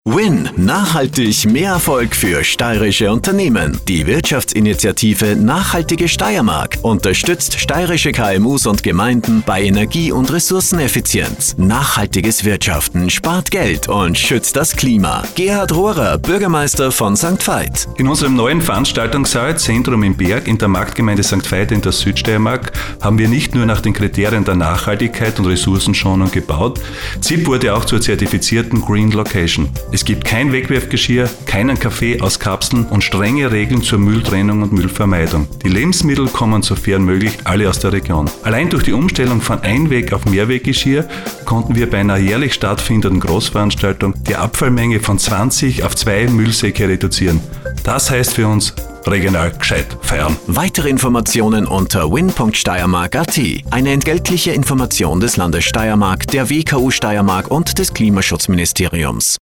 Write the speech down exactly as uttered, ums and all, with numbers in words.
Win! Nachhaltig mehr Erfolg für steirische Unternehmen. Die Wirtschaftsinitiative Nachhaltige Steiermark unterstützt steirische K M Us und Gemeinden bei Energie- und Ressourceneffizienz. Nachhaltiges Wirtschaften spart Geld und schützt das Klima. Gerhard Rohrer, Bürgermeister von Sankt Veit. In unserem neuen Veranstaltungssaal Zentrum im Berg in der Marktgemeinde Sankt Veit in der Südsteiermark haben wir nicht nur nach den Kriterien der Nachhaltigkeit und Ressourcenschonung gebaut, Z I P wurde auch zur zertifizierten Green Location. Es gibt kein Wegwerfgeschirr, keinen Kaffee aus Kapseln und strenge Regeln zur Mülltrennung und Müllvermeidung. Die Lebensmittel kommen sofern möglich alle aus der Region. Allein durch die Umstellung von Einweg- auf Mehrweggeschirr konnten wir bei einer jährlich stattfindenden Großveranstaltung die Abfallmenge von zwanzig auf zwei Müllsäcke reduzieren. Das heißt für uns regional gescheit feiern. Weitere Informationen unter win punkt steiermark punkt at. Eine entgeltliche Information des Landes Steiermark, der W K U Steiermark und des Klimaschutzministeriums.